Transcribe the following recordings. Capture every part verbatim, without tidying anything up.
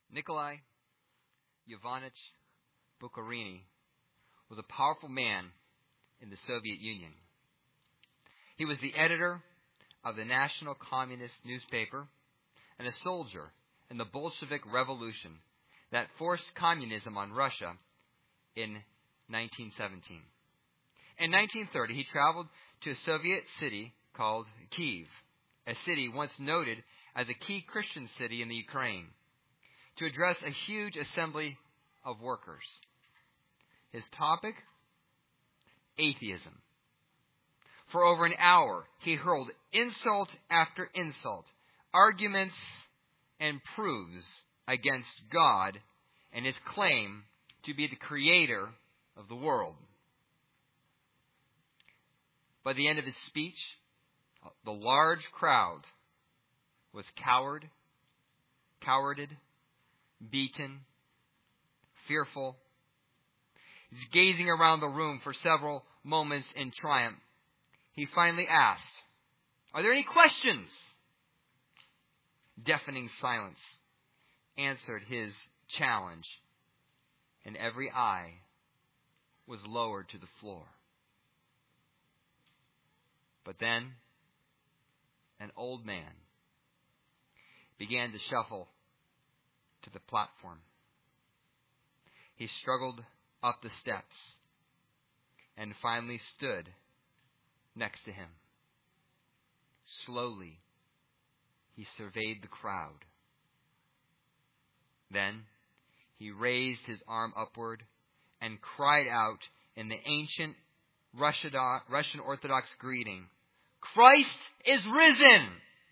Nikolai Ivanovich Bukharin was a powerful man in the Soviet Union. He was the editor of the National Communist newspaper and a soldier in the Bolshevik Revolution that forced communism on Russia in nineteen seventeen. In nineteen thirty, he traveled to a Soviet city called Kyiv, a city once noted as a key Christian city in the Ukraine, to address a huge assembly of workers. His topic? Atheism. For over an hour, he hurled insult after insult, arguments and proofs against God and his claim to be the creator of the world. By the end of his speech, the large crowd was coward, cowarded, beaten, fearful. He's gazing around the room for several moments in triumph. He finally asked, "Are there any questions?" Deafening silence answered his challenge, and every eye was lowered to the floor. But then, an old man began to shuffle to the platform. He struggled up the steps and finally stood next to him. Slowly, he surveyed the crowd. Then, he raised his arm upward and cried out in the ancient Russian Orthodox greeting, "Christ is risen!"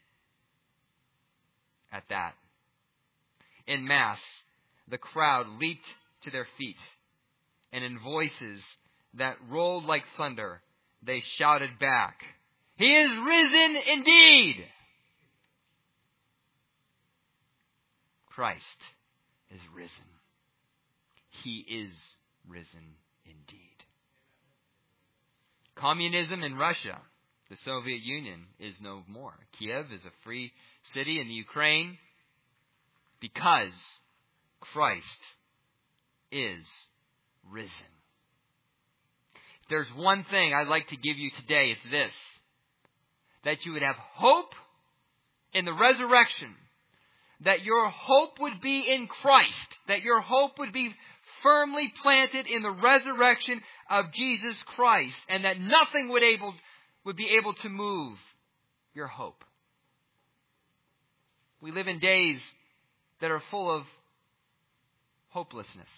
At that, in mass, the crowd leaped to their feet, and in voices that rolled like thunder, they shouted back, "He is risen indeed!" Christ is risen. He is risen indeed. Communism in Russia, the Soviet Union, is no more. Kiev is a free city in the Ukraine because Christ is risen. If there's one thing I'd like to give you today, it's this: that you would have hope in the resurrection, that your hope would be in Christ, that your hope would be firmly planted in the resurrection of Jesus Christ, and that nothing would able would be able to move your hope. We live in days that are full of hopelessness.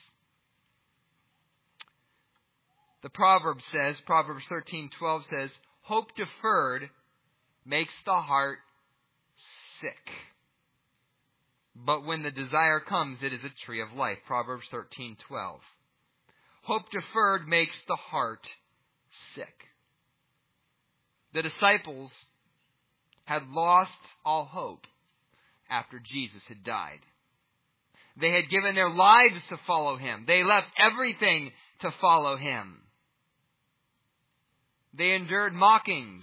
The proverb says, Proverbs thirteen twelve says, "Hope deferred makes the heart sick. But when the desire comes, it is a tree of life." Proverbs thirteen twelve. Hope deferred makes the heart sick. The disciples had lost all hope after Jesus had died. They had given their lives to follow him. They left everything to follow him. They endured mockings.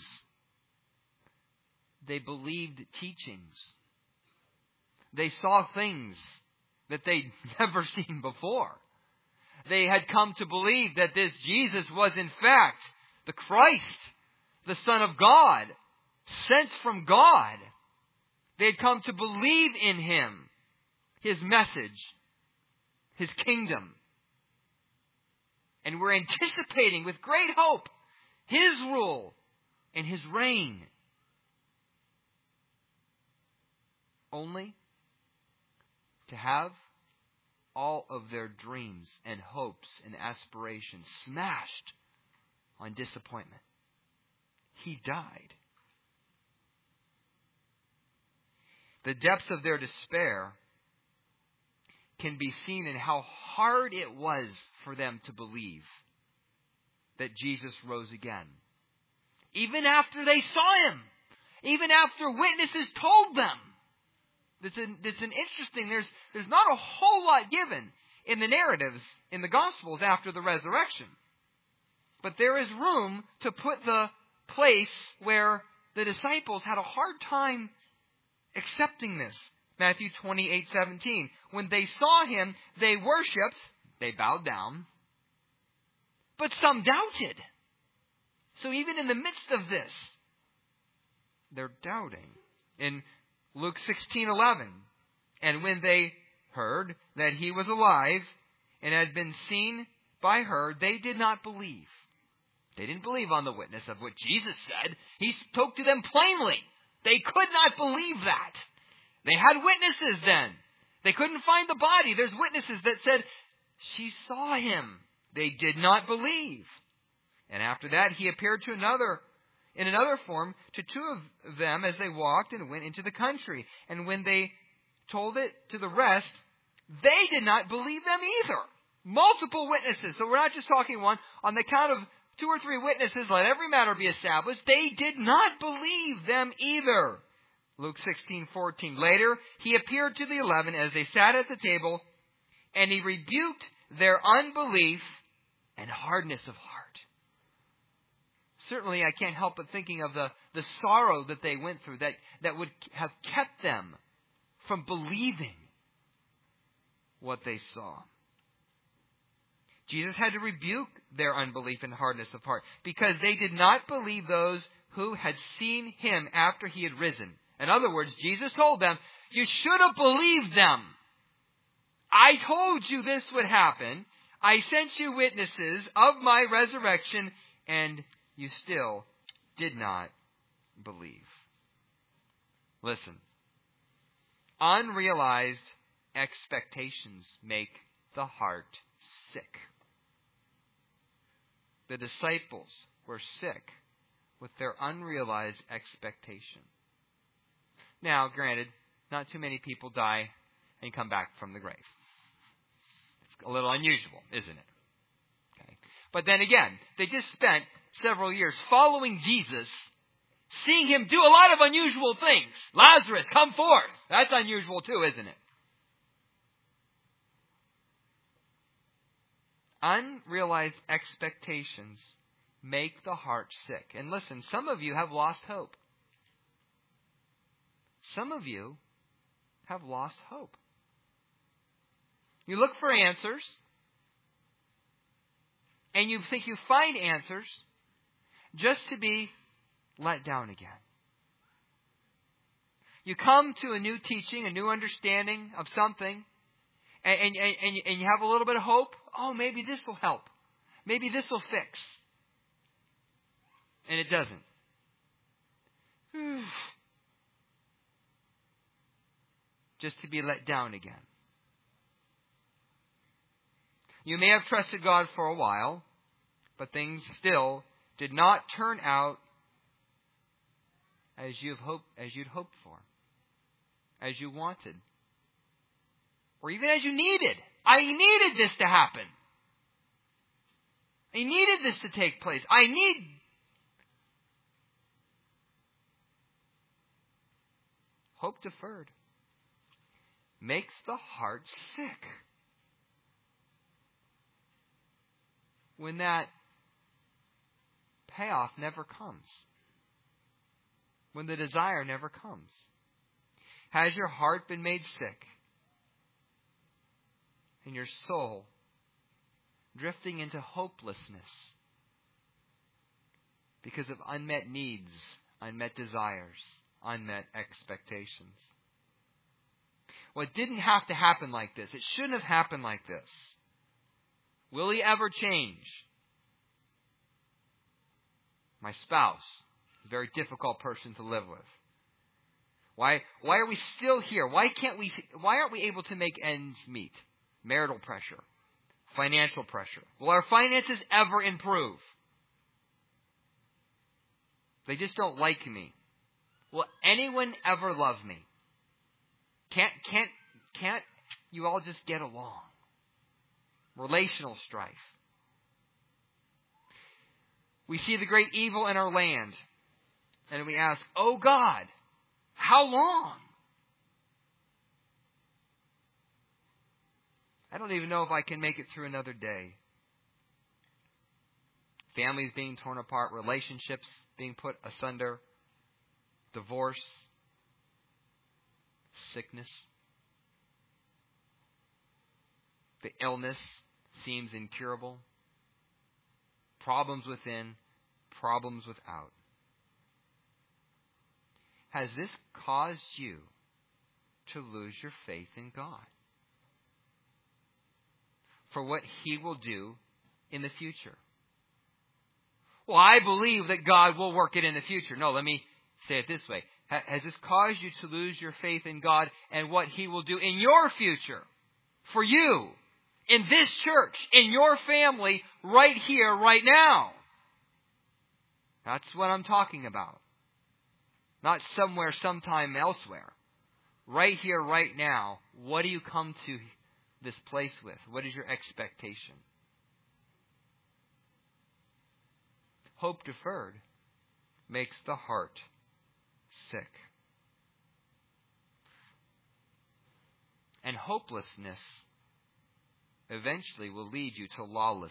They believed teachings. They saw things that they'd never seen before. They had come to believe that this Jesus was in fact the Christ, the Son of God, sent from God. They had come to believe in him, his message, his kingdom. And we're anticipating with great hope his rule and his reign. Only to have all of their dreams and hopes and aspirations smashed on disappointment. He died. The depths of their despair can be seen in how hard it was for them to believe that Jesus rose again. Even after they saw him. Even after witnesses told them. It's an, it's an interesting, there's, there's not a whole lot given in the narratives in the Gospels after the resurrection. But there is room to put the place where the disciples had a hard time accepting this, Matthew twenty-eight seventeen. When they saw him, they worshipped, they bowed down, but some doubted. So even in the midst of this, they're doubting. In Luke sixteen eleven, and when they heard that he was alive and had been seen by her, they did not believe. They didn't believe on the witness of what Jesus said. He spoke to them plainly. They could not believe that. They had witnesses then. They couldn't find the body. There's witnesses that said, she saw him. They did not believe. And after that, he appeared to another, in another form, to two of them as they walked and went into the country. And when they told it to the rest, they did not believe them either. Multiple witnesses. So we're not just talking one. On the count of two or three witnesses, let every matter be established. They did not believe them either. Luke sixteen fourteen. Later, he appeared to the eleven as they sat at the table, and he rebuked their unbelief and hardness of heart. Certainly, I can't help but thinking of the, the sorrow that they went through that, that would have kept them from believing what they saw. Jesus had to rebuke their unbelief and hardness of heart because they did not believe those who had seen him after he had risen. In other words, Jesus told them, you should have believed them. I told you this would happen. I sent you witnesses of my resurrection, and you still did not believe. Listen, unrealized expectations make the heart sick. The disciples were sick with their unrealized expectation. Now, granted, not too many people die and come back from the grave. It's a little unusual, isn't it? Okay. But then again, they just spent several years following Jesus, seeing him do a lot of unusual things. Lazarus, come forth. That's unusual too, isn't it? Unrealized expectations make the heart sick. And listen, some of you have lost hope. Some of you have lost hope. You look for answers, and you think you find answers just to be let down again. You come to a new teaching, a new understanding of something, and, and, and, and you have a little bit of hope. Oh, maybe this will help. Maybe this will fix. And it doesn't. Just to be let down again. You may have trusted God for a while, but things still did not turn out as you've hoped, as you'd hoped for, as you wanted, or even as you needed. I needed this to happen. I needed this to take place. I need. Hope deferred makes the heart sick. When that payoff never comes. When the desire never comes. Has your heart been made sick? And your soul drifting into hopelessness because of unmet needs, unmet desires, unmet expectations? Well, it didn't have to happen like this. It shouldn't have happened like this. Will he ever change? My spouse is a very difficult person to live with. Why, why are we still here? Why can't we, why aren't we able to make ends meet? Marital pressure, financial pressure. Will our finances ever improve? They just don't like me. Will anyone ever love me? Can't, can't, can't you all just get along? Relational strife. We see the great evil in our land, and we ask, oh God, how long? I don't even know if I can make it through another day. Families being torn apart, relationships being put asunder, divorce, sickness. The illness seems incurable. Problems within, problems without. Has this caused you to lose your faith in God for what He will do in the future? Well, I believe that God will work it in the future. No, let me say it this way. Has this caused you to lose your faith in God and what He will do in your future? For you, in this church, in your family, right here, right now. That's what I'm talking about. Not somewhere, sometime elsewhere. Right here, right now, what do you come to this place with? What is your expectation? Hope deferred makes the heart sick. And hopelessness eventually will lead you to lawlessness.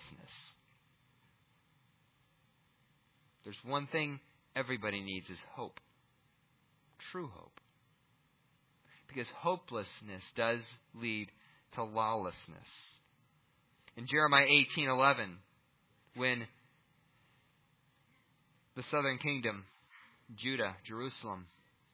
There's one thing everybody needs is hope. True hope. Because hopelessness does lead to lawlessness. In Jeremiah eighteen eleven, when the southern kingdom, Judah, Jerusalem,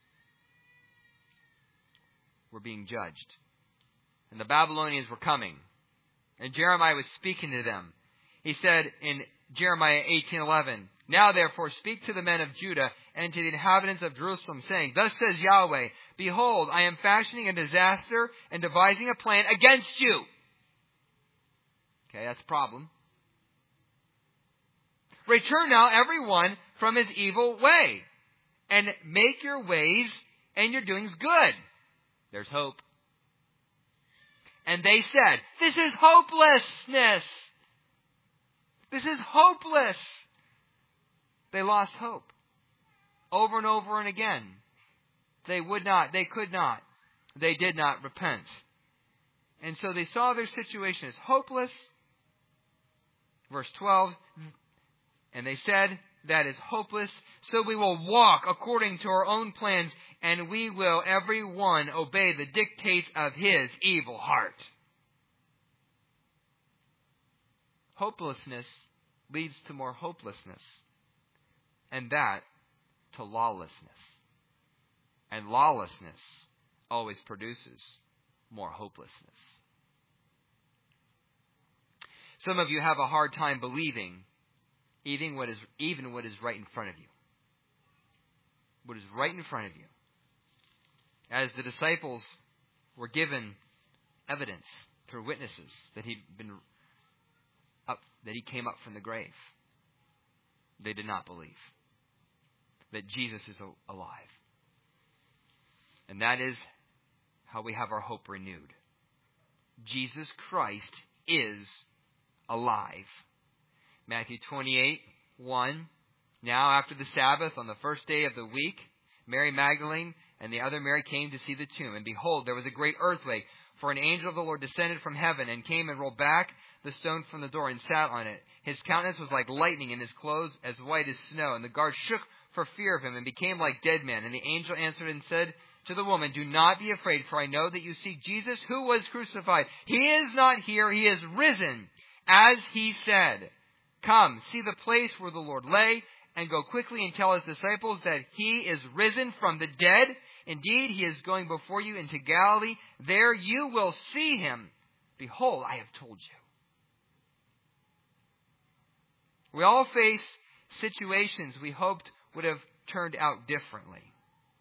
were being judged, and the Babylonians were coming, and Jeremiah was speaking to them. He said in Jeremiah eighteen eleven, "Now therefore speak to the men of Judah and to the inhabitants of Jerusalem, saying, Thus says Yahweh, Behold, I am fashioning a disaster and devising a plan against you." Okay, that's a problem. "Return now every one from his evil way, and make your ways and your doings good." There's hope. And they said, "This is hopelessness. This is hopeless." They lost hope. Over and over and again. They would not, they could not, they did not repent. And so they saw their situation as hopeless. Verse twelve, "And they said, that is hopeless, so we will walk according to our own plans, and we will every one obey the dictates of his evil heart." Hopelessness leads to more hopelessness, and that to lawlessness. And lawlessness always produces more hopelessness. Some of you have a hard time believing even what is even what is right in front of you. What is right in front of you. As the disciples were given evidence through witnesses that he'd been up, that he came up from the grave, they did not believe that Jesus is alive. And that is how we have our hope renewed. Jesus Christ is alive. Matthew twenty-eight, one. "Now after the Sabbath, on the first day of the week, Mary Magdalene and the other Mary came to see the tomb. And behold, there was a great earthquake, for an angel of the Lord descended from heaven and came and rolled back the stone from the door and sat on it. His countenance was like lightning, and his clothes as white as snow. And the guards shook for fear of him and became like dead men. And the angel answered and said to the woman, 'Do not be afraid, for I know that you seek Jesus who was crucified. He is not here, he is risen, as he said. Come, see the place where the Lord lay, and go quickly and tell his disciples that he is risen from the dead. Indeed, he is going before you into Galilee. There you will see him. Behold, I have told you.'" We all face situations we hoped would have turned out differently.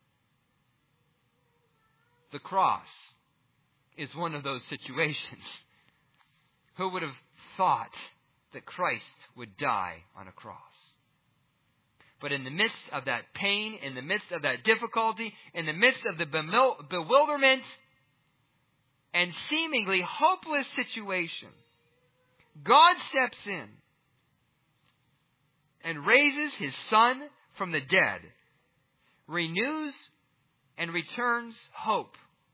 The cross is one of those situations. Who would have thought that Christ would die on a cross? But in the midst of that pain, in the midst of that difficulty, in the midst of the bewilderment and seemingly hopeless situation, God steps in and raises his Son from the dead, renews and returns hope,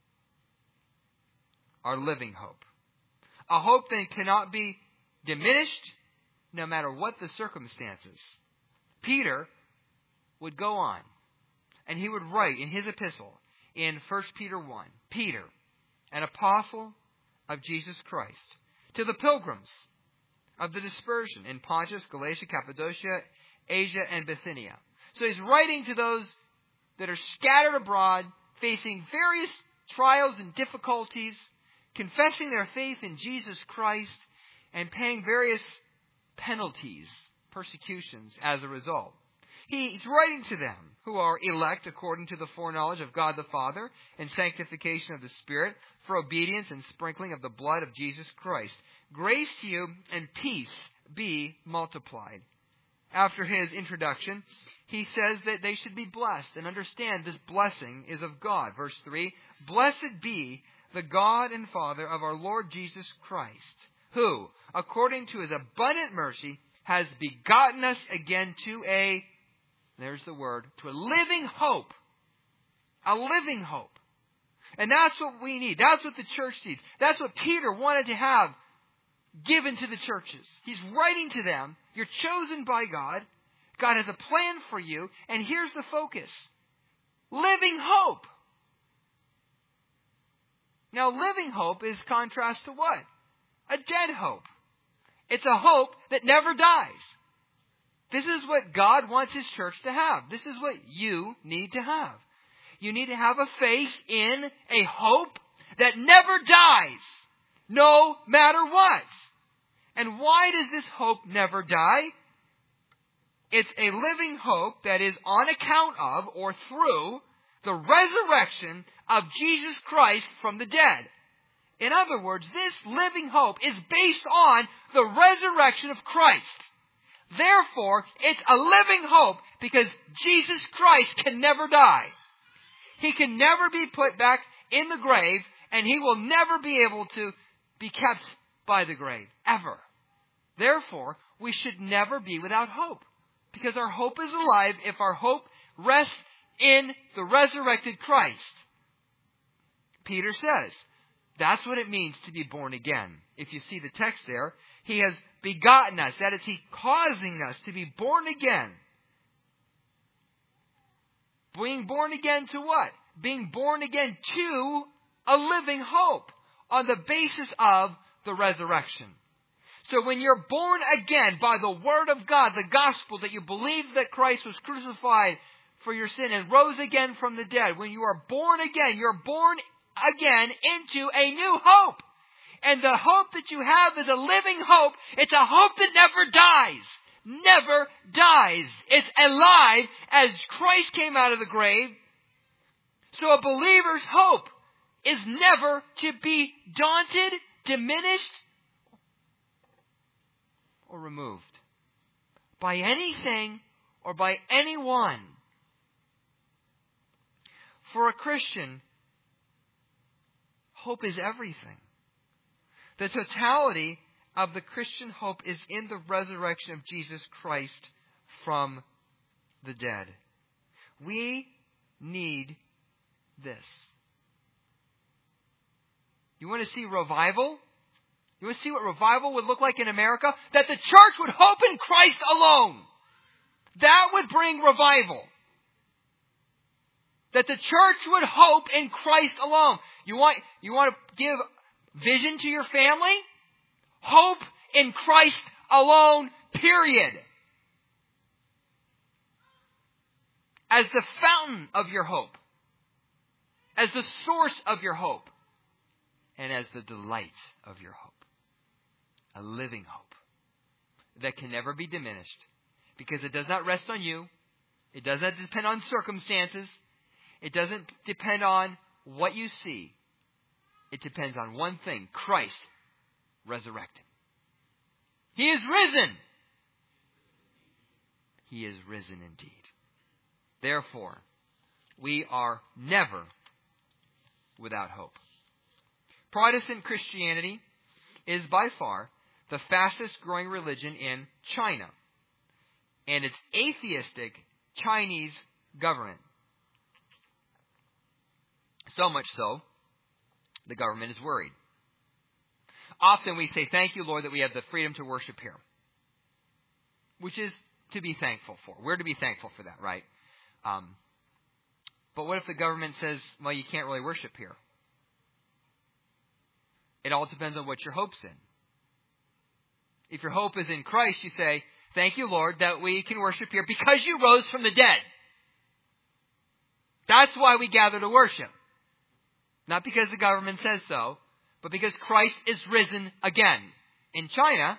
our living hope. A hope that cannot be diminished no matter what the circumstances. Peter would go on and he would write in his epistle in First Peter one. Peter, an apostle of Jesus Christ, to the pilgrims of the dispersion in Pontus, Galatia, Cappadocia, Asia, and Bithynia. So he's writing to those that are scattered abroad, facing various trials and difficulties, confessing their faith in Jesus Christ, and paying various penalties, persecutions as a result. He's writing to them who are elect according to the foreknowledge of God the Father and sanctification of the Spirit for obedience and sprinkling of the blood of Jesus Christ. Grace to you and peace be multiplied. After his introduction, he says that they should be blessed and understand this blessing is of God. Verse three, blessed be the God and Father of our Lord Jesus Christ, who, according to his abundant mercy, has begotten us again to a, there's the word, to a living hope. A living hope. And that's what we need. That's what the church needs. That's what Peter wanted to have given to the churches. He's writing to them, you're chosen by God. God has a plan for you. And here's the focus. Living hope. Now, living hope is contrast to what? A dead hope. It's a hope that never dies. This is what God wants His church to have. This is what you need to have. You need to have a faith in a hope that never dies, no matter what. And why does this hope never die? It's a living hope that is on account of or through the resurrection of Jesus Christ from the dead. In other words, this living hope is based on the resurrection of Christ. Therefore, it's a living hope because Jesus Christ can never die. He can never be put back in the grave, and He will never be able to be kept by the grave, ever. Therefore, we should never be without hope, because our hope is alive if our hope rests in the resurrected Christ. Peter says, that's what it means to be born again. If you see the text there, He has begotten us. That is, He causing us to be born again. Being born again to what? Being born again to a living hope on the basis of the resurrection. So when you're born again by the Word of God, the gospel, that you believe that Christ was crucified for your sin and rose again from the dead, when you are born again, you're born again into a new hope. And the hope that you have is a living hope. It's a hope that never dies. Never dies. It's alive as Christ came out of the grave. So a believer's hope is never to be daunted, diminished, or removed by anything or by anyone. For a Christian, hope is everything. The totality of the Christian hope is in the resurrection of Jesus Christ from the dead. We need this. You want to see revival? You want to see what revival would look like in America? That the church would hope in Christ alone. That would bring revival. That the church would hope in Christ alone. You want, you want to give vision to your family? Hope in Christ alone, period. As the fountain of your hope. As the source of your hope. And as the delight of your hope. A living hope that can never be diminished. Because it does not rest on you. It does not depend on circumstances. It doesn't depend on what you see. It depends on one thing. Christ resurrected. He is risen. He is risen indeed. Therefore, we are never without hope. Protestant Christianity is by far the fastest growing religion in China and its atheistic Chinese government. So much so, the government is worried. Often we say, thank you, Lord, that we have the freedom to worship here. Which is to be thankful for. We're to be thankful for that, right? Um, But what if the government says, well, you can't really worship here? It all depends on what your hope's in. If your hope is in Christ, you say, thank you, Lord, that we can worship here because you rose from the dead. That's why we gather to worship. Not because the government says so, but because Christ is risen again. In China,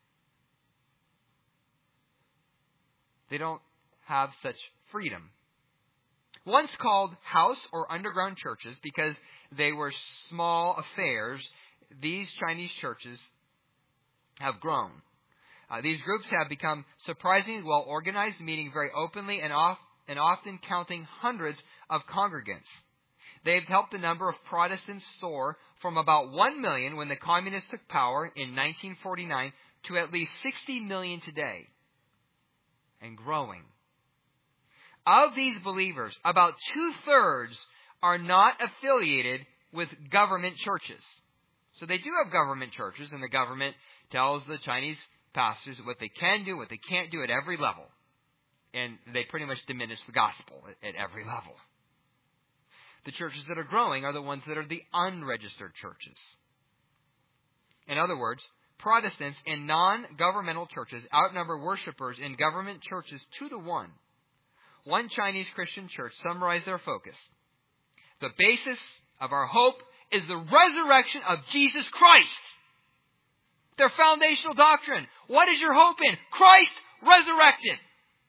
they don't have such freedom. Once called house or underground churches because they were small affairs, these Chinese churches have grown. Uh, these groups have become surprisingly well organized, meeting very openly and, off, and often counting hundreds of congregants. They've helped the number of Protestants soar from about one million when the communists took power in nineteen forty-nine to at least sixty million today, and growing. Of these believers, about two-thirds are not affiliated with government churches. So they do have government churches, and the government tells the Chinese pastors what they can do, what they can't do at every level. And they pretty much diminish the gospel at, at every level. The churches that are growing are the ones that are the unregistered churches. In other words, Protestants in non-governmental churches outnumber worshipers in government churches two to one. One Chinese Christian church summarized their focus. The basis of our hope is the resurrection of Jesus Christ. Their foundational doctrine. What is your hope in? Christ resurrected.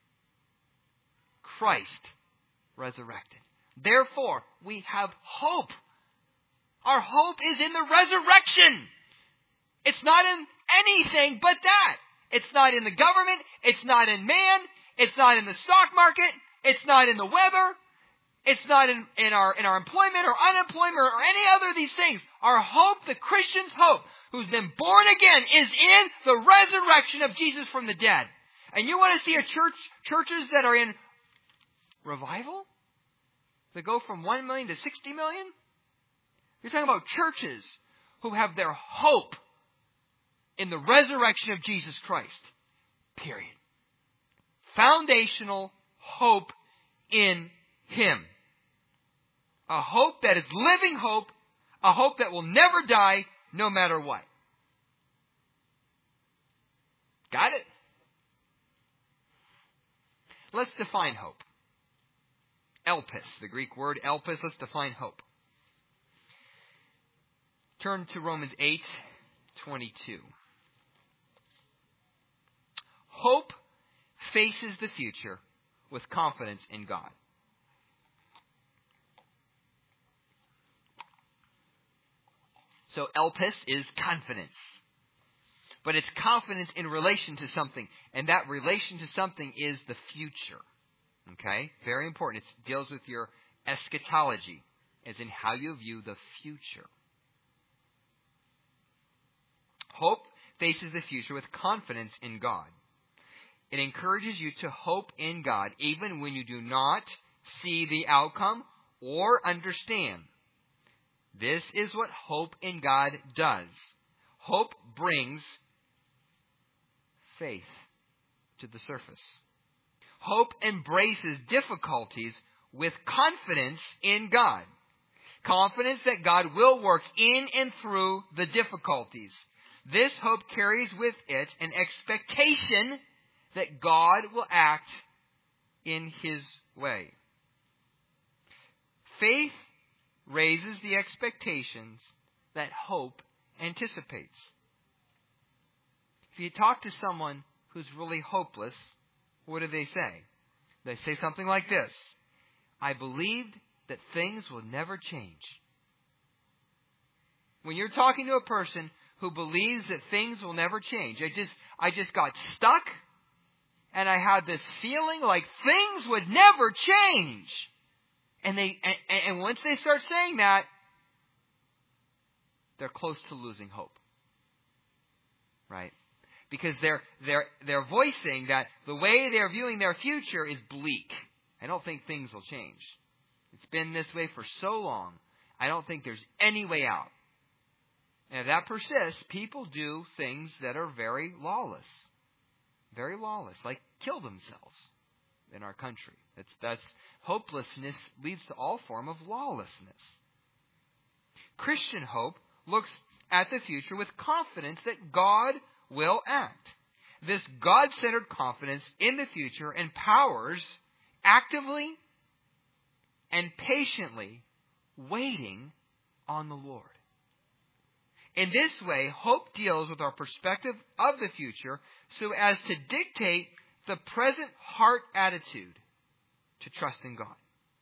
Christ resurrected. Therefore, we have hope. Our hope is in the resurrection. It's not in anything but that. It's not in the government. It's not in man. It's not in the stock market. It's not in the weather. It's not in, in our in our employment or unemployment or any other of these things. Our hope, the Christian's hope, who's been born again, is in the resurrection of Jesus from the dead. And you want to see a church churches that are in revival? That go from one million to sixty million? You're talking about churches who have their hope in the resurrection of Jesus Christ. Period. Foundational hope in Him. A hope that is living hope. A hope that will never die no matter what. Got it? Let's define hope. Elpis, the Greek word elpis. Let's define hope. Turn to Romans eight twenty-two. Hope faces the future with confidence in God. So elpis is confidence. But it's confidence in relation to something. And that relation to something is the future. Okay? Very important. It deals with your eschatology, as in how you view the future. Hope faces the future with confidence in God. It encourages you to hope in God even when you do not see the outcome or understand. This is what hope in God does. Hope brings faith to the surface. Hope embraces difficulties with confidence in God. Confidence that God will work in and through the difficulties. This hope carries with it an expectation that God will act in His way. Faith raises the expectations that hope anticipates. If you talk to someone who's really hopeless, what do they say? They say something like this: I believed that things will never change. When you're talking to a person who believes that things will never change, I just I just got stuck, and I had this feeling like things would never change. And they and, and once they start saying that, they're close to losing hope. Right? Because they're they're they're voicing that the way they're viewing their future is bleak. I don't think things will change. It's been this way for so long. I don't think there's any way out. And if that persists, people do things that are very lawless. Very lawless, like kill themselves in our country. That's, that's hopelessness leads to all form of lawlessness. Christian hope looks at the future with confidence that God will act. This God-centered confidence in the future empowers actively and patiently waiting on the Lord. In this way, hope deals with our perspective of the future so as to dictate the present heart attitude to trust in God.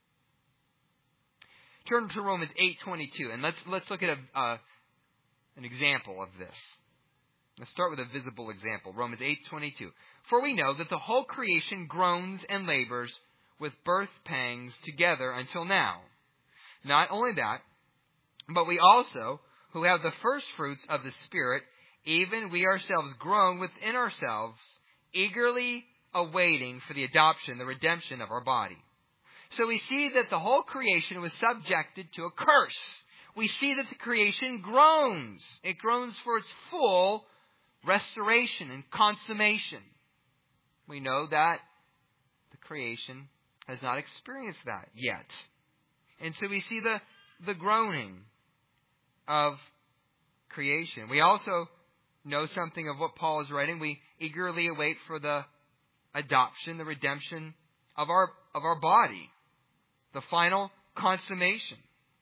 Turn to Romans eight twenty-two, and let's let's look at a, uh, an example of this. Let's start with a visible example. Romans eight twenty-two. For we know that the whole creation groans and labors with birth pangs together until now. Not only that, but we also, who have the first fruits of the Spirit, even we ourselves groan within ourselves, eagerly awaiting for the adoption, the redemption of our body. So we see that the whole creation was subjected to a curse. We see that the creation groans. It groans for its full restoration and consummation. We know that the creation has not experienced that yet. And so we see the, the groaning of creation. We also know something of what Paul is writing. We eagerly await for the adoption, the redemption of our of our body, the final consummation.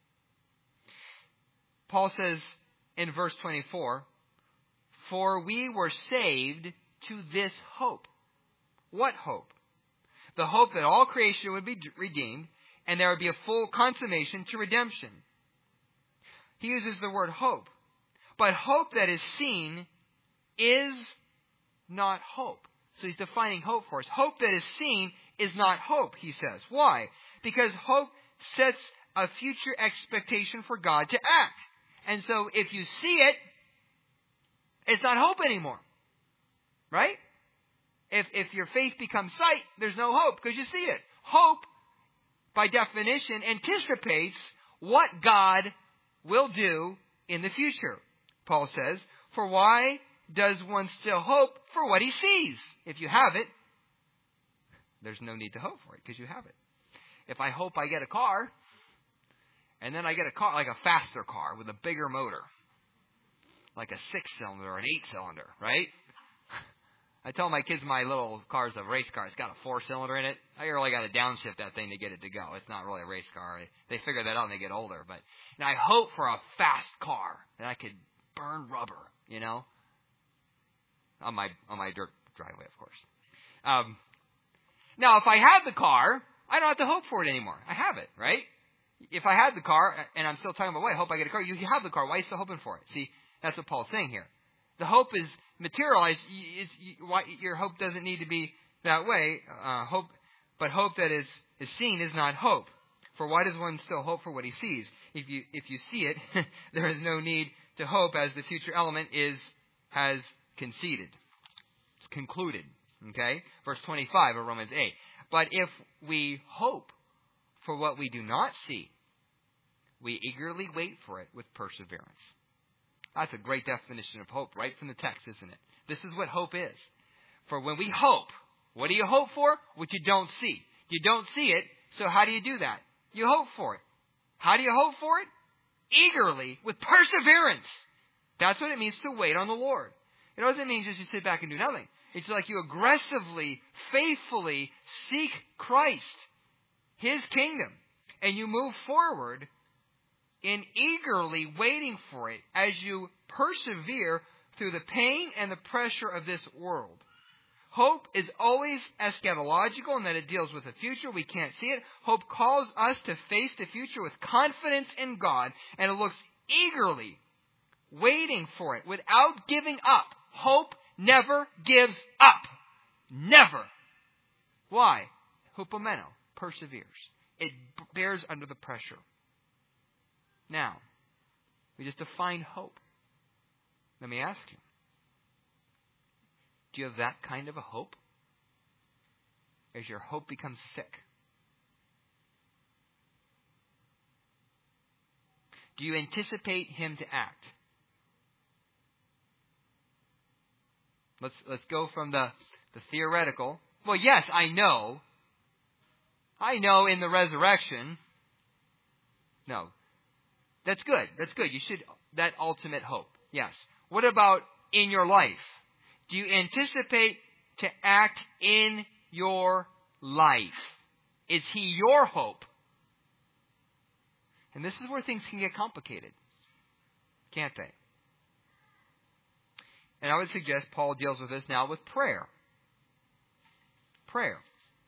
Paul says in verse twenty-four, for we were saved to this hope. What hope? The hope that all creation would be redeemed and there would be a full consummation to redemption. He uses the word hope. But hope that is seen is not hope. So he's defining hope for us. Hope that is seen is not hope, he says. Why? Because hope sets a future expectation for God to act. And so if you see it, it's not hope anymore. Right? If if your faith becomes sight, there's no hope because you see it. Hope, by definition, anticipates what God will do in the future. Paul says, for why does one still hope for what he sees? If you have it, there's no need to hope for it because you have it. If I hope I get a car, and then I get a car, like a faster car with a bigger motor, like a six-cylinder or an eight-cylinder, right? I tell my kids my little car's a race car. It's got a four-cylinder in it. I really got to downshift that thing to get it to go. It's not really a race car. They figure that out when they get older. But and I hope for a fast car that I could burn rubber, you know, on my on my dirt driveway, of course. Um, now, if I have the car, I don't have to hope for it anymore. I have it, right? If I had the car, and I'm still talking about, wait, I hope I get a car. You have the car. Why are you still hoping for it? See, that's what Paul's saying here. The hope is materialized. It's, you, why, your hope doesn't need to be that way. Uh, hope, but hope that is, is seen is not hope. For why does one still hope for what he sees? If you if you see it, there is no need to hope, as the future element is has conceded. It's concluded. Okay, verse twenty-five of Romans eight. But if we hope for what we do not see, we eagerly wait for it with perseverance. That's a great definition of hope right from the text, isn't it? This is what hope is. For when we hope, what do you hope for? What you don't see. You don't see it, so how do you do that? You hope for it. How do you hope for it? Eagerly, with perseverance. That's what it means to wait on the Lord. It doesn't mean just you sit back and do nothing. It's like you aggressively, faithfully seek Christ, His kingdom, and you move forward in eagerly waiting for it as you persevere through the pain and the pressure of this world. Hope is always eschatological in that it deals with the future. We can't see it. Hope calls us to face the future with confidence in God, and it looks eagerly waiting for it without giving up. Hope never gives up. Never. Why? Hupomeno, perseveres. It bears under the pressure. Now, we just define hope. Let me ask you, do you have that kind of a hope? As your hope becomes sick? Do you anticipate Him to act? Let's let's go from the, the theoretical. Well, yes, I know I know in the resurrection. No. That's good. That's good. You should, that ultimate hope. Yes. What about in your life? Do you anticipate to act in your life? Is He your hope? And this is where things can get complicated. Can't they? And I would suggest Paul deals with this now with prayer. Prayer.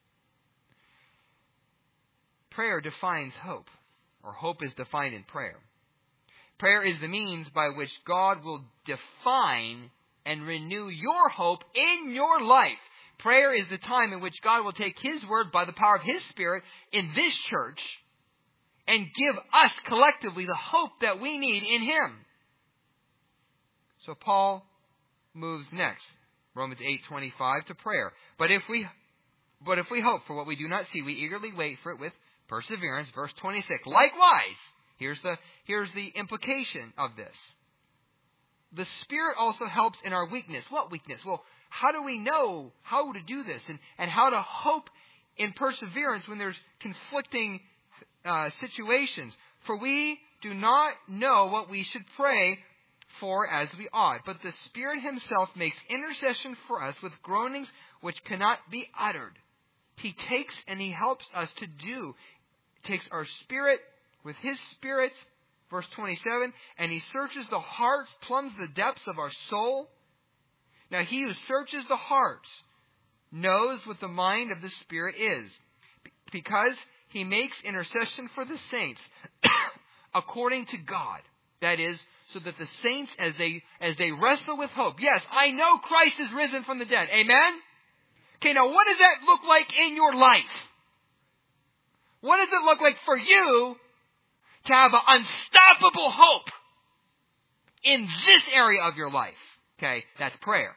Prayer defines hope, or hope is defined in prayer. Prayer is the means by which God will define and renew your hope in your life. Prayer is the time in which God will take His word by the power of His Spirit in this church and give us collectively the hope that we need in Him. So Paul moves next, Romans eight twenty-five, to prayer. But if we but if we hope for what we do not see, we eagerly wait for it with perseverance. Verse twenty-six. Likewise, here's the here's the implication of this. The Spirit also helps in our weakness. What weakness? Well, how do we know how to do this and, and how to hope in perseverance when there's conflicting uh, situations? For we do not know what we should pray for as we ought, but the Spirit Himself makes intercession for us with groanings which cannot be uttered. He takes and He helps us to do. Takes our spirit with His Spirit, verse twenty-seven, and He searches the hearts, plumbs the depths of our soul. Now He who searches the hearts knows what the mind of the Spirit is, because He makes intercession for the saints according to God. That is, so that the saints, as they as they wrestle with hope. Yes, I know Christ is risen from the dead. Amen? Okay, now what does that look like in your life? What does it look like for you to have an unstoppable hope in this area of your life? Okay, that's prayer.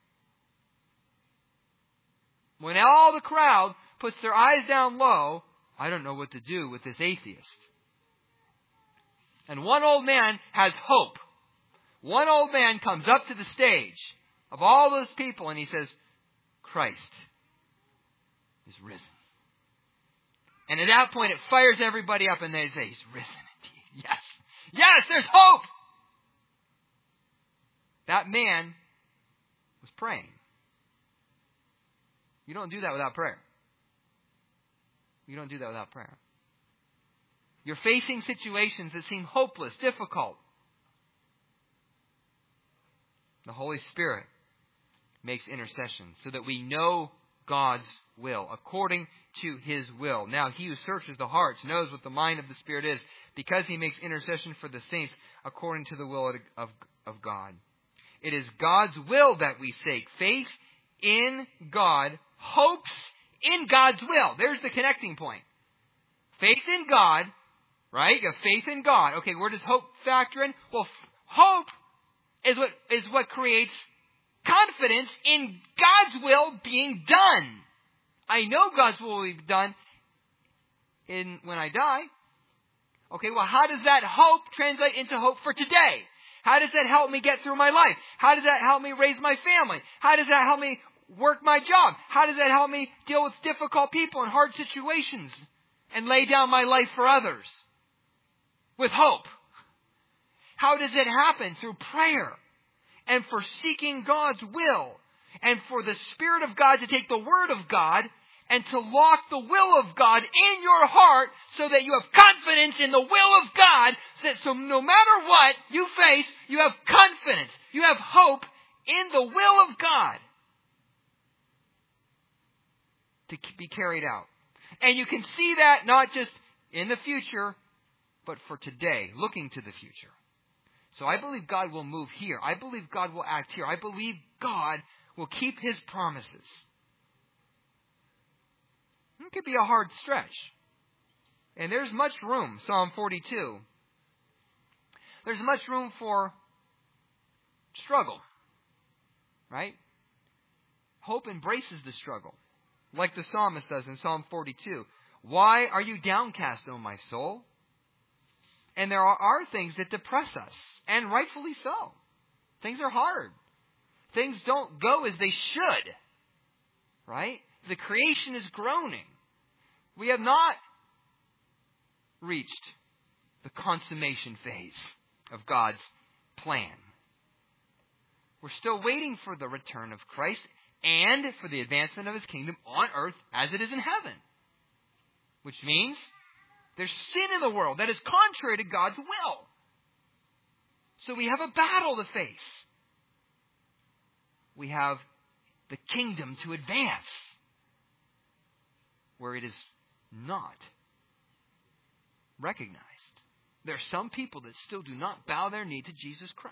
When all the crowd puts their eyes down low, I don't know what to do with this atheist. And one old man has hope. One old man comes up to the stage of all those people and he says, Christ is risen. And at that point, it fires everybody up and they say, He's risen indeed. Yes. Yes, there's hope. That man was praying. You don't do that without prayer. You don't do that without prayer. You're facing situations that seem hopeless, difficult. The Holy Spirit makes intercession so that we know God's will, according to His will. Now, He who searches the hearts knows what the mind of the Spirit is, because He makes intercession for the saints according to the will of, of God. It is God's will that we seek. Faith in God, hopes in God's will. There's the connecting point. Faith in God, right? You have faith in God. Okay, where does hope factor in? Well, hope is what is what creates confidence in God's will being done. I know God's will will be done in when I die. Okay, well, how does that hope translate into hope for today? How does that help me get through my life? How does that help me raise my family? How does that help me work my job? How does that help me deal with difficult people and hard situations and lay down my life for others? With hope. How does it happen? Through prayer and for seeking God's will and for the Spirit of God to take the Word of God and to lock the will of God in your heart so that you have confidence in the will of God, that so no matter what you face, you have confidence. You have hope in the will of God to be carried out. And you can see that not just in the future, but for today, looking to the future. So I believe God will move here. I believe God will act here. I believe God will keep His promises. It could be a hard stretch. And there's much room, Psalm forty-two. There's much room for struggle. Right? Hope embraces the struggle. Like the psalmist does in Psalm forty-two. Why are you downcast, O my soul? And there are, are things that depress us. And rightfully so. Things are hard. Things don't go as they should. Right? The creation is groaning. We have not reached the consummation phase of God's plan. We're still waiting for the return of Christ and for the advancement of His kingdom on earth as it is in heaven. Which means there's sin in the world that is contrary to God's will. So we have a battle to face. We have the kingdom to advance where it is not recognized. There are some people that still do not bow their knee to Jesus Christ.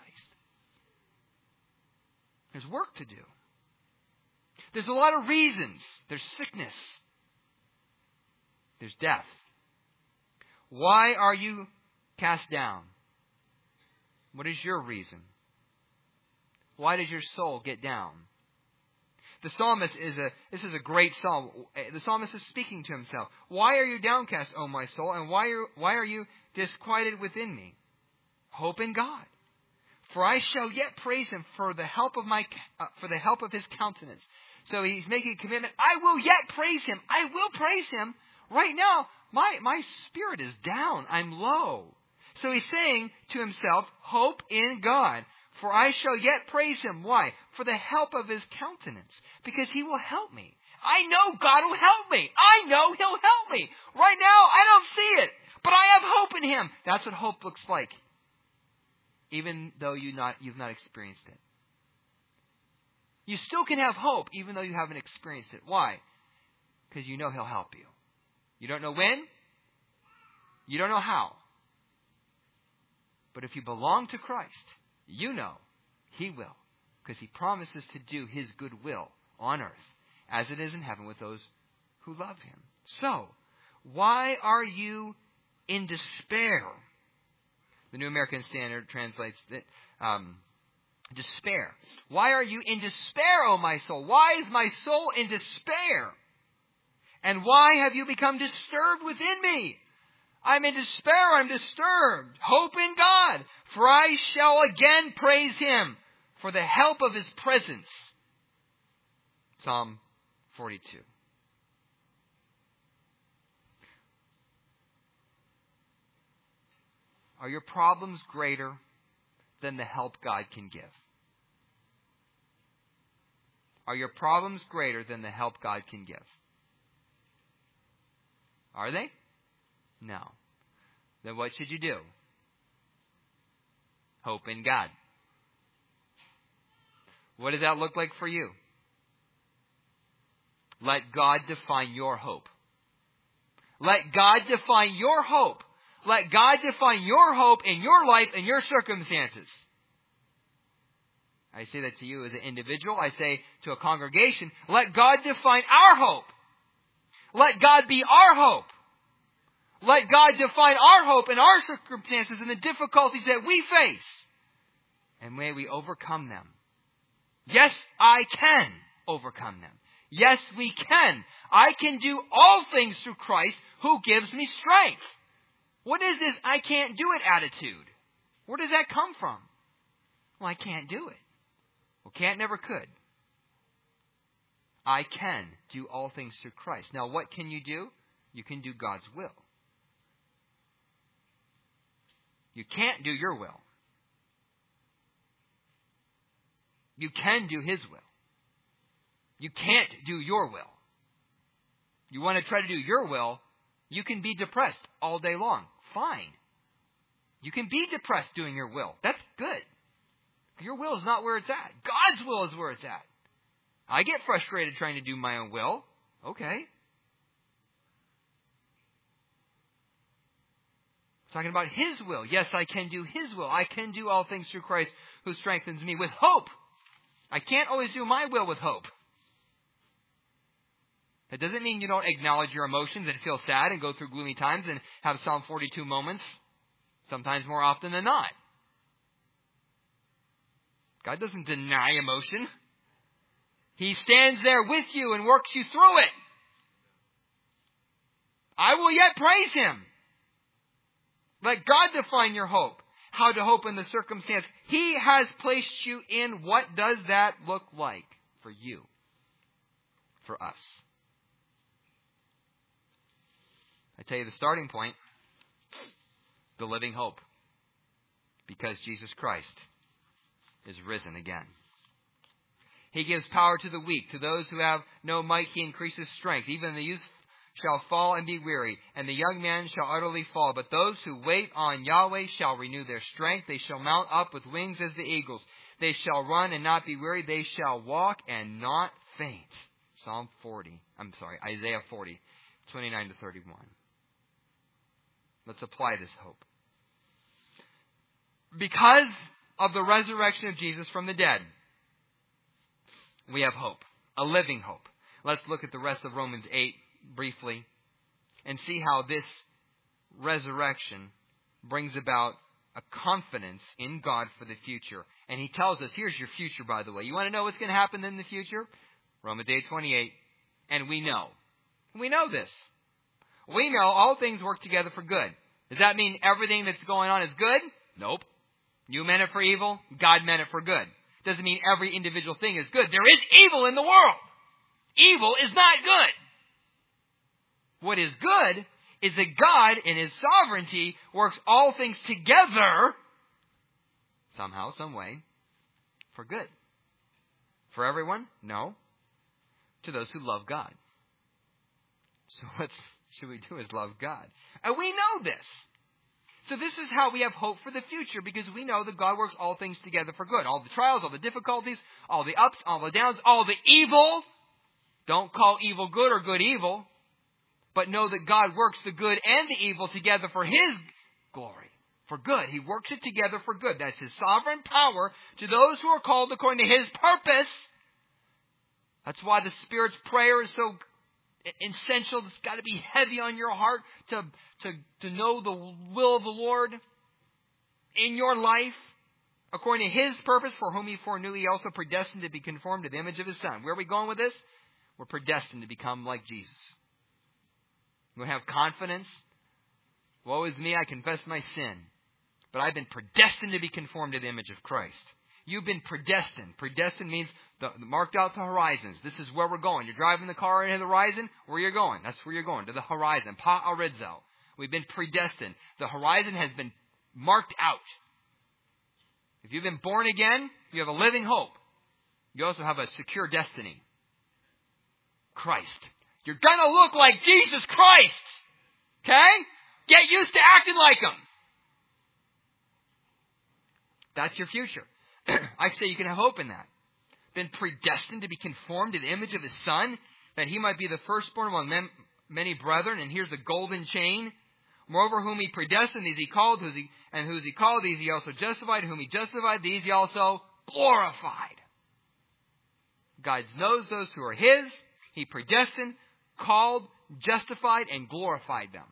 There's work to do. There's a lot of reasons. There's sickness. There's death. Why are you cast down? What is your reason? Why does your soul get down? The psalmist is a, this is a great psalm. The psalmist is speaking to himself. Why are you downcast, O my soul? And why are, why are you disquieted within me? Hope in God. For I shall yet praise Him for the help of my, uh, for the help of His countenance. So he's making a commitment. I will yet praise Him. I will praise Him. Right now, my, my spirit is down. I'm low. So he's saying to himself, hope in God. For I shall yet praise Him. Why? For the help of His countenance. Because He will help me. I know God will help me. I know He'll help me. Right now, I don't see it. But I have hope in Him. That's what hope looks like. Even though you not, you've not experienced it. You still can have hope even though you haven't experienced it. Why? Because you know He'll help you. You don't know when. You don't know how. But if you belong to Christ, you know He will. Because He promises to do His good will on earth as it is in heaven with those who love Him. So, why are you in despair? The New American Standard translates that um, despair. Why are you in despair, O my soul? Why is my soul in despair? And why have you become disturbed within me? I'm in despair, I'm disturbed. Hope in God, for I shall again praise Him for the help of His presence. Psalm forty-two. Are your problems greater than the help God can give? Are your problems greater than the help God can give? Are they? No. Then what should you do? Hope in God. What does that look like for you? Let God define your hope. Let God define your hope. Let God define your hope in your life and your circumstances. I say that to you as an individual. I say to a congregation, let God define our hope. Let God be our hope. Let God define our hope in our circumstances and the difficulties that we face. And may we overcome them. Yes, I can overcome them. Yes, we can. I can do all things through Christ who gives me strength. What is this I can't do it attitude? Where does that come from? Well, I can't do it. Well, can't never could. I can do all things through Christ. Now, what can you do? You can do God's will. You can't do your will. You can do His will. You can't do your will. You want to try to do your will, you can be depressed all day long. Fine. You can be depressed doing your will. That's good. Your will is not where it's at. God's will is where it's at. I get frustrated trying to do my own will. Okay. Talking about His will. Yes, I can do His will. I can do all things through Christ who strengthens me with hope. I can't always do my will with hope. That doesn't mean you don't acknowledge your emotions and feel sad and go through gloomy times and have Psalm forty-two moments, sometimes more often than not. God doesn't deny emotion. He stands there with you and works you through it. I will yet praise Him. Let God define your hope. How to hope in the circumstance He has placed you in. What does that look like for you? For us. I tell you the starting point, the living hope. Because Jesus Christ is risen again. He gives power to the weak. To those who have no might, He increases strength. Even the youth shall fall and be weary, and the young man shall utterly fall. But those who wait on Yahweh shall renew their strength. They shall mount up with wings as the eagles. They shall run and not be weary. They shall walk and not faint. Psalm forty. I'm sorry, Isaiah forty, twenty-nine to thirty-one. Let's apply this hope. Because of the resurrection of Jesus from the dead, we have hope, a living hope. Let's look at the rest of Romans eight briefly and see how this resurrection brings about a confidence in God for the future. And He tells us, here's your future, by the way. You want to know what's going to happen in the future? Romans eight twenty-eight. And we know. We know this. We know all things work together for good. Does that mean everything that's going on is good? Nope. You meant it for evil. God meant it for good. Doesn't mean every individual thing is good. There is evil in the world. Evil is not good. What is good is that God, in His sovereignty, works all things together, somehow, some way, for good. For everyone? No. To those who love God. So what should we do is love God. And we know this. So this is how we have hope for the future, because we know that God works all things together for good. All the trials, all the difficulties, all the ups, all the downs, all the evil. Don't call evil good or good evil, but know that God works the good and the evil together for His glory, for good. He works it together for good. That's His sovereign power to those who are called according to His purpose. That's why the Spirit's prayer is so essential. It's got to be heavy on your heart to, to, to know the will of the Lord in your life. According to His purpose, for whom He foreknew, He also predestined to be conformed to the image of His Son. Where are we going with this? We're predestined to become like Jesus. We're going to have confidence. Woe is me, I confess my sin. But I've been predestined to be conformed to the image of Christ. You've been predestined. Predestined means the, marked out the horizons. This is where we're going. You're driving the car into the horizon, where you're going. That's where you're going, to the horizon. Pa'aridzo. We've been predestined. The horizon has been marked out. If you've been born again, you have a living hope. You also have a secure destiny. Christ. You're going to look like Jesus Christ. Okay? Get used to acting like Him. That's your future. I say you can have hope in that. Been predestined to be conformed to the image of His Son, that He might be the firstborn among men, many brethren. And here's a golden chain. Moreover, whom He predestined, these He called, whose he, and whose He called, these He also justified. Whom He justified, these He also glorified. God knows those who are His. He predestined, called, justified, and glorified them.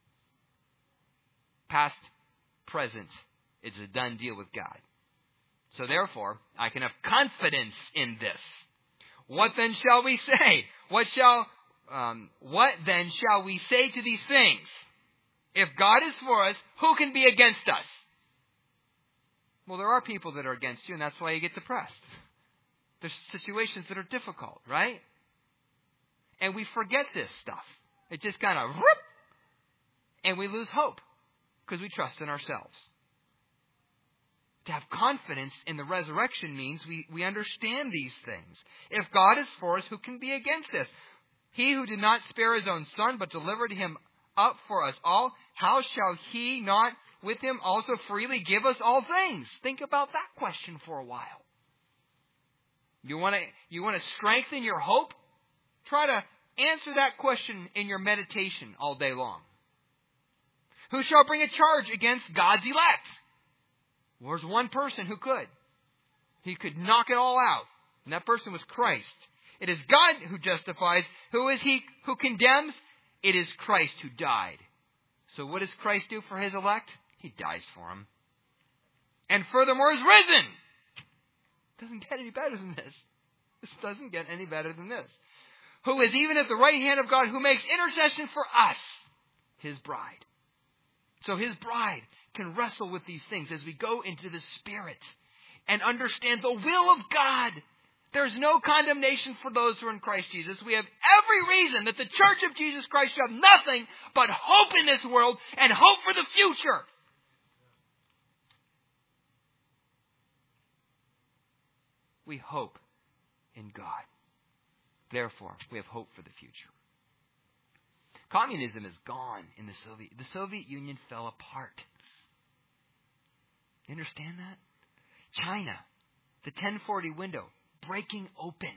Past, present, it's a done deal with God. So therefore, I can have confidence in this. What then shall we say? What shall, um, what then shall we say to these things? If God is for us, who can be against us? Well, there are people that are against you, and that's why you get depressed. There's situations that are difficult, right? And we forget this stuff. It just kind of, whoop, and we lose hope because we trust in ourselves. To have confidence in the resurrection means we, we understand these things. If God is for us, who can be against us? He who did not spare His own Son, but delivered Him up for us all, how shall He not with Him also freely give us all things? Think about that question for a while. You want to you want to strengthen your hope? Try to answer that question in your meditation all day long. Who shall bring a charge against God's elect? Well, there's one person who could. He could knock it all out. And that person was Christ. It is God who justifies. Who is He who condemns? It is Christ who died. So what does Christ do for His elect? He dies for them. And furthermore is risen. It doesn't get any better than this. This doesn't get any better than this. Who is even at the right hand of God, who makes intercession for us, His bride. So His bride can wrestle with these things as we go into the Spirit and understand the will of God. There's no condemnation for those who are in Christ Jesus. We have every reason that the church of Jesus Christ should have nothing but hope in this world and hope for the future. We hope in God. Therefore, we have hope for the future. Communism is gone in the Soviet. The Soviet Union fell apart. You understand that? China, the ten forty window, breaking open.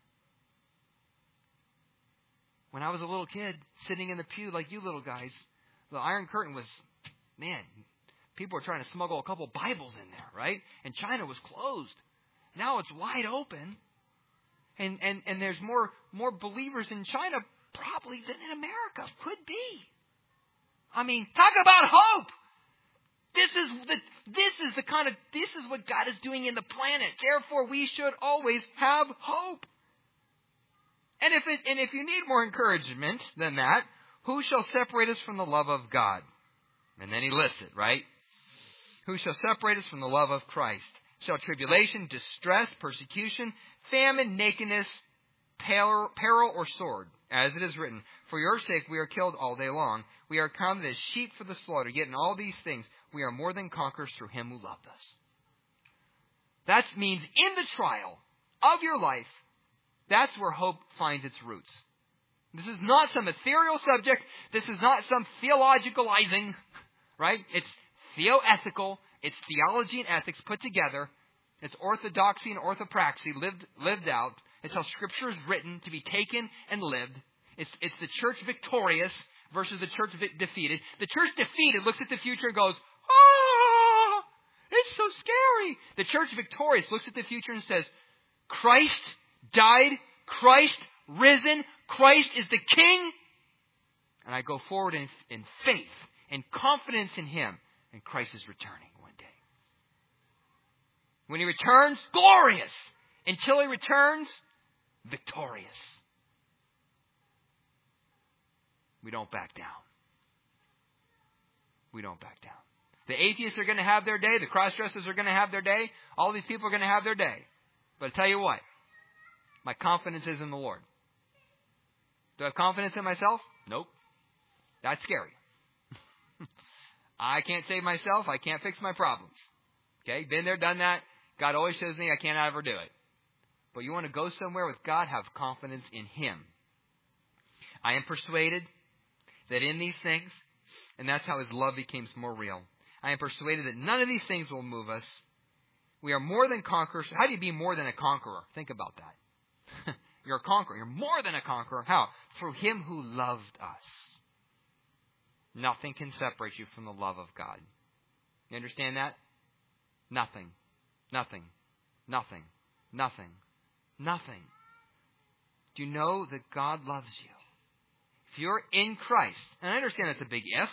When I was a little kid, sitting in the pew like you little guys, the Iron Curtain was, man, people were trying to smuggle a couple Bibles in there, right? And China was closed. Now it's wide open. And, and, and there's more, more believers in China probably than in America. Could be. I mean, talk about hope. This is the, this is the kind of, this is what God is doing in the planet. Therefore, we should always have hope. And if it, and if you need more encouragement than that, who shall separate us from the love of God? And then he lists it, right? Who shall separate us from the love of Christ? Shall tribulation, distress, persecution, famine, nakedness, peril, peril, or sword? As it is written, for your sake we are killed all day long. We are counted as sheep for the slaughter. Yet in all these things we are more than conquerors through him who loved us. That means in the trial of your life, that's where hope finds its roots. This is not some ethereal subject. This is not some theologicalizing, right? It's theoethical. It's theology and ethics put together. It's orthodoxy and orthopraxy lived lived out. It's how Scripture is written to be taken and lived. It's, it's the church victorious versus the church defeated. The church defeated looks at the future and goes, ah, it's so scary. The church victorious looks at the future and says, Christ died, Christ risen, Christ is the King. And I go forward in, in faith and confidence in Him. And Christ is returning one day. When He returns, glorious. Until He returns, victorious. We don't back down. We don't back down. The atheists are going to have their day. The cross-dressers are going to have their day. All these people are going to have their day. But I tell you what, my confidence is in the Lord. Do I have confidence in myself? Nope. That's scary. I can't save myself. I can't fix my problems. Okay? Been there, done that. God always shows me I can't ever do it. But you want to go somewhere with God, have confidence in Him. I am persuaded that in these things, and that's how His love becomes more real, I am persuaded that none of these things will move us. We are more than conquerors. How do you be more than a conqueror? Think about that. You're a conqueror. You're more than a conqueror. How? Through Him who loved us. Nothing can separate you from the love of God. You understand that? Nothing. Nothing. Nothing. Nothing. Nothing. Do you know that God loves you? If you're in Christ, and I understand that's a big if,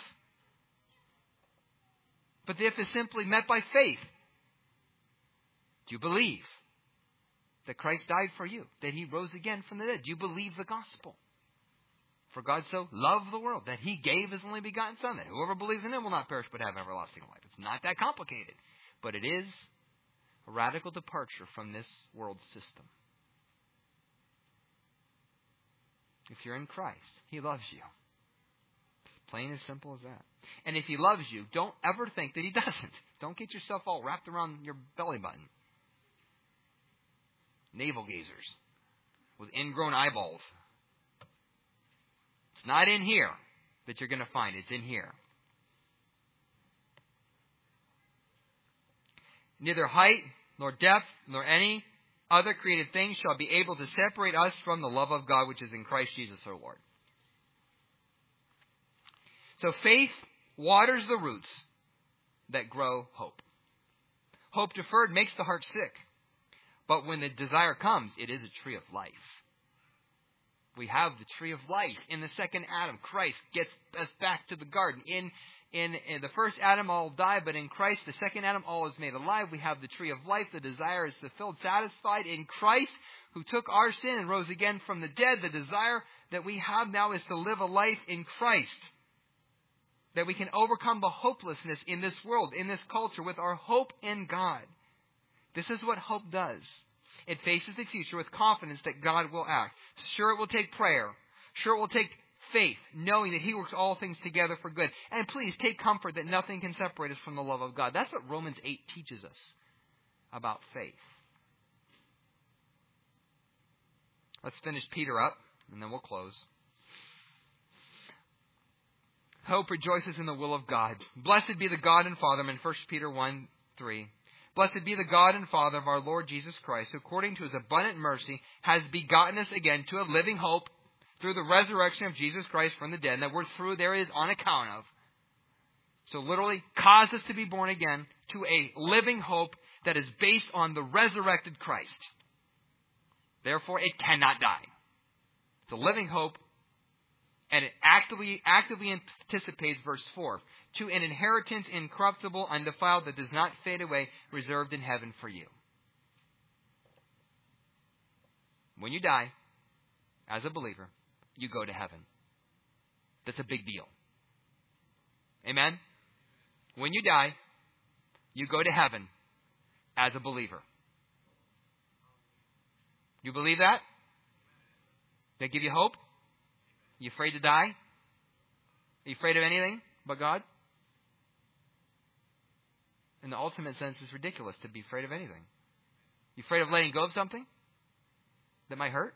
but the if is simply met by faith. Do you believe that Christ died for you? That He rose again from the dead? Do you believe the gospel? For God so loved the world that He gave His only begotten Son, that whoever believes in Him will not perish but have everlasting life. It's not that complicated. But it is a radical departure from this world system. If you're in Christ, He loves you. It's plain as simple as that. And if He loves you, don't ever think that He doesn't. Don't get yourself all wrapped around your belly button. Navel gazers with ingrown eyeballs. It's not in here that you're going to find. It's in here. Neither height, nor depth, nor any other created thing shall be able to separate us from the love of God which is in Christ Jesus our Lord. So faith waters the roots that grow hope. Hope deferred makes the heart sick. But when the desire comes, it is a tree of life. We have the tree of life. In the second Adam, Christ gets us back to the garden. In, in, in the first Adam, all die, but in Christ, the second Adam, all is made alive. We have the tree of life. The desire is fulfilled, satisfied in Christ, who took our sin and rose again from the dead. The desire that we have now is to live a life in Christ. That we can overcome the hopelessness in this world, in this culture, with our hope in God. This is what hope does. It faces the future with confidence that God will act. Sure, it will take prayer. Sure, it will take faith, knowing that He works all things together for good. And please take comfort that nothing can separate us from the love of God. That's what Romans eight teaches us about faith. Let's finish Peter up, and then we'll close. Hope rejoices in the will of God. Blessed be the God and Father, in First Peter one three. Blessed be the God and Father of our Lord Jesus Christ, who according to His abundant mercy has begotten us again to a living hope through the resurrection of Jesus Christ from the dead. And that word through there is on account of. So literally, caused us to be born again to a living hope that is based on the resurrected Christ. Therefore, it cannot die. It's a living hope, and it actively, actively anticipates verse four. To an inheritance incorruptible, undefiled, that does not fade away, reserved in heaven for you. When you die, as a believer, you go to heaven. That's a big deal. Amen? When you die, you go to heaven as a believer. You believe that? That give you hope? You afraid to die? Are you afraid of anything but God? In the ultimate sense, it's ridiculous to be afraid of anything. You afraid of letting go of something that might hurt?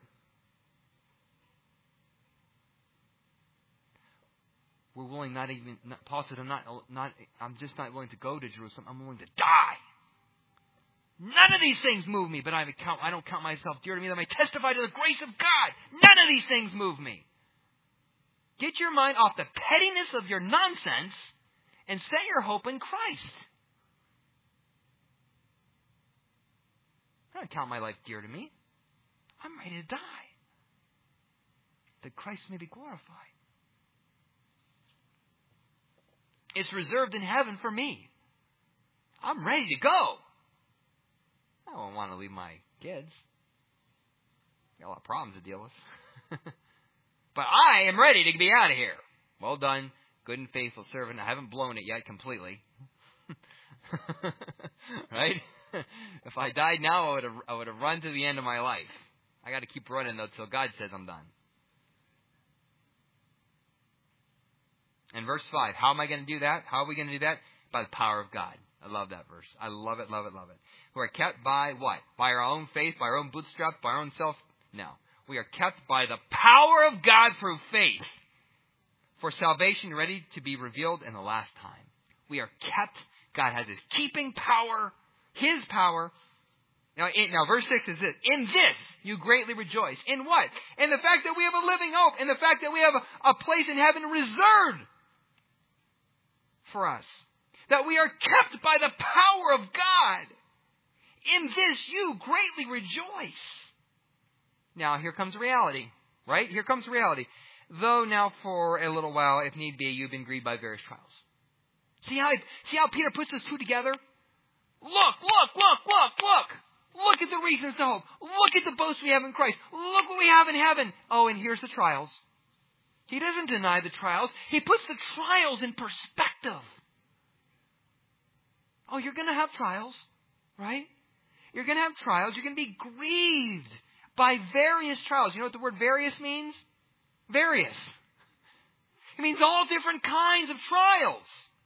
We're willing not even, not, Paul said, I'm not, not, I'm just not willing to go to Jerusalem. I'm willing to die. None of these things move me, but I, count, I don't count myself dear to me that I may testify to the grace of God. None of these things move me. Get your mind off the pettiness of your nonsense and set your hope in Christ. I don't count my life dear to me. I'm ready to die, that Christ may be glorified. It's reserved in heaven for me. I'm ready to go. I don't want to leave my kids. Got a lot of problems to deal with. But I am ready to be out of here. Well done, good and faithful servant. I haven't blown it yet completely. Right? If I died now, I would have, I would have run to the end of my life. I got to keep running though till God says I'm done. And verse five, how am I going to do that? How are we going to do that? By the power of God. I love that verse. I love it, love it, love it. We are kept by what? By our own faith, by our own bootstrap, by our own self? No. We are kept by the power of God through faith for salvation ready to be revealed in the last time. We are kept. God has His keeping power, His power. Now, in, now verse six is this. In this you greatly rejoice. In what? In the fact that we have a living hope. In the fact that we have a, a place in heaven reserved for us. That we are kept by the power of God. In this you greatly rejoice. Now, here comes reality, right? Here comes reality. Though now for a little while, if need be, you've been grieved by various trials. See how, see how Peter puts those two together? Look, look, look, look, look. Look at the reasons to hope. Look at the boast we have in Christ. Look what we have in heaven. Oh, and here's the trials. He doesn't deny the trials. He puts the trials in perspective. Oh, you're going to have trials, right? You're going to have trials. You're going to be grieved by various trials. You know what the word various means? Various. It means all different kinds of trials.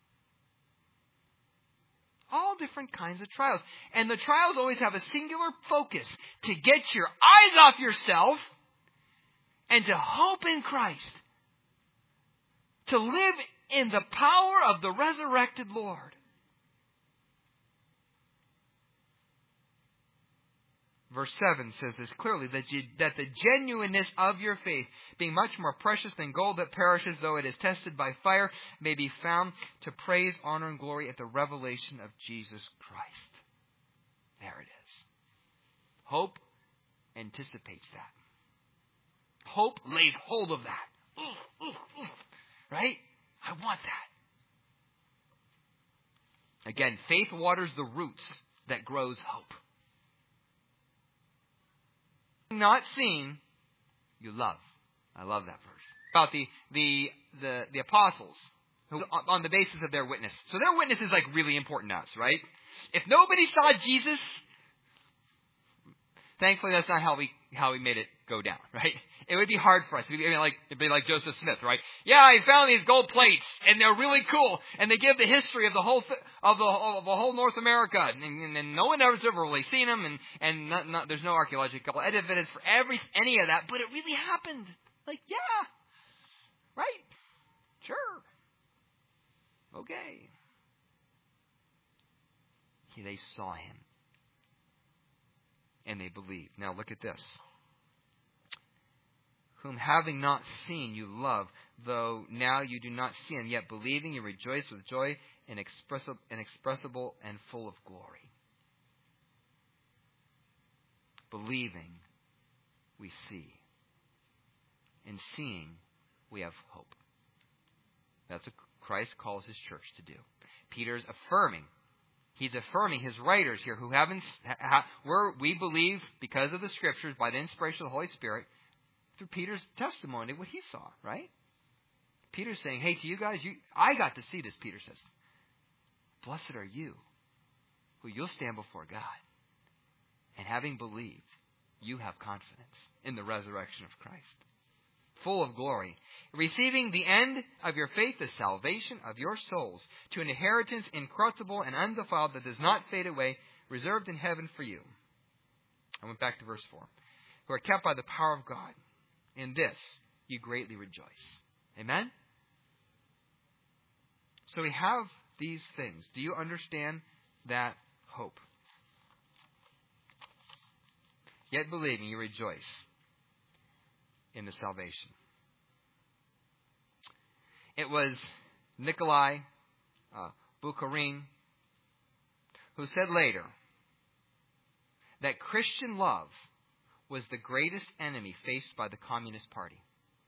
All different kinds of trials. And the trials always have a singular focus to get your eyes off yourself and to hope in Christ. To live in the power of the resurrected Lord. Verse seven says this clearly, that, you, that the genuineness of your faith, being much more precious than gold that perishes, though it is tested by fire, may be found to praise, honor, and glory at the revelation of Jesus Christ. There it is. Hope anticipates that. Hope lays hold of that. Ooh, ooh, ooh. Right? I want that. Again, faith waters the roots that grows hope. Not seen, you love. I love that verse. About the the the, the apostles, who on the basis of their witness. So their witness is like really important to us, right? If nobody saw Jesus, Thankfully, that's not how we how we made it go down, right? It would be hard for us. It'd be like it'd be like Joseph Smith, right? Yeah, I found these gold plates, and they're really cool, and they give the history of the whole of the of the whole North America, and, and, and no one ever's ever really seen them, and and not, not, there's no archaeological evidence for every any of that, but it really happened. Like, yeah, right, sure, okay. They saw him. And they believed. Now look at this. Whom having not seen you love, though now you do not see him, yet believing you rejoice with joy inexpressible, inexpressible and full of glory. Believing, we see. In seeing, we have hope. That's what Christ calls his church to do. Peter's affirming. He's affirming his writers here who haven't, ha, we're, we believe because of the Scriptures, by the inspiration of the Holy Spirit, through Peter's testimony, what he saw, right? Peter's saying, hey, to you guys, you, I got to see this, Peter says. Blessed are you, who you'll stand before God. And having believed, you have confidence in the resurrection of Christ. Full of glory, receiving the end of your faith, the salvation of your souls, to an inheritance incorruptible and undefiled that does not fade away, reserved in heaven for you. I went back to verse four. Who are kept by the power of God. In this you greatly rejoice. Amen? So we have these things. Do you understand that hope? Yet believing, you rejoice in the salvation. It was Nikolai uh, Bukharin who said later that Christian love was the greatest enemy faced by the Communist Party.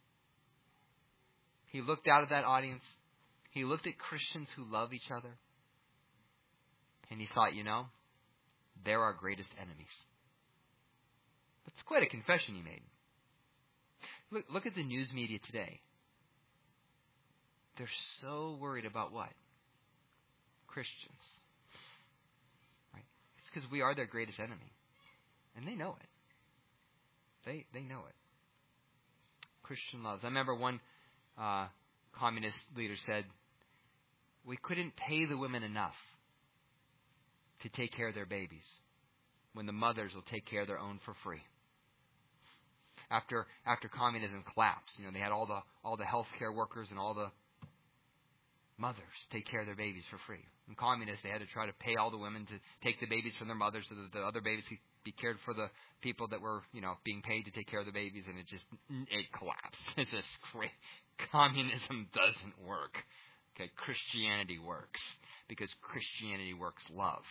He looked out at that audience. He looked at Christians who love each other. And he thought, you know, they're our greatest enemies. That's quite a confession he made. Look, look at the news media today. They're so worried about what? Christians. Right? It's because we are their greatest enemy. And they know it. They they know it. Christian loves. I remember one uh, communist leader said, we couldn't pay the women enough to take care of their babies when the mothers will take care of their own for free. After after communism collapsed, you know, they had all the all the healthcare workers and all the mothers take care of their babies for free. In communists, they had to try to pay all the women to take the babies from their mothers so that the other babies could be cared for the people that were, you know, being paid to take care of the babies, and it just it collapsed. It's just great. Communism doesn't work. Okay, Christianity works because Christianity works love.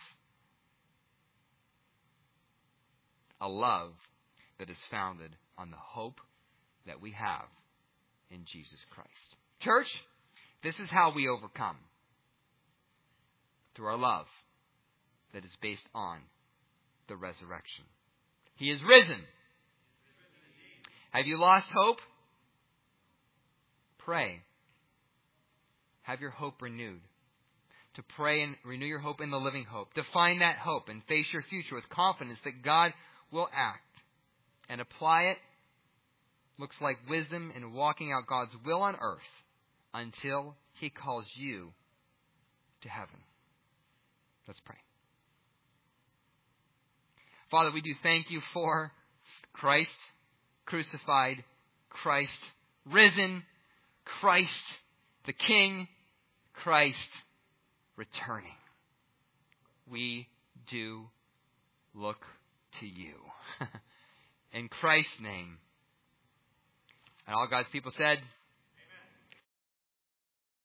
A love that is founded on the hope that we have in Jesus Christ. Church, this is how we overcome. Through our love that is based on the resurrection. He is risen. Have you lost hope? Pray. Have your hope renewed. To pray and renew your hope in the living hope. To find that hope and face your future with confidence that God will act and apply it. Looks like wisdom in walking out God's will on earth until He calls you to heaven. Let's pray. Father, we do thank you for Christ crucified, Christ risen, Christ the King, Christ returning. We do look to you. In Christ's name. And all God's people said,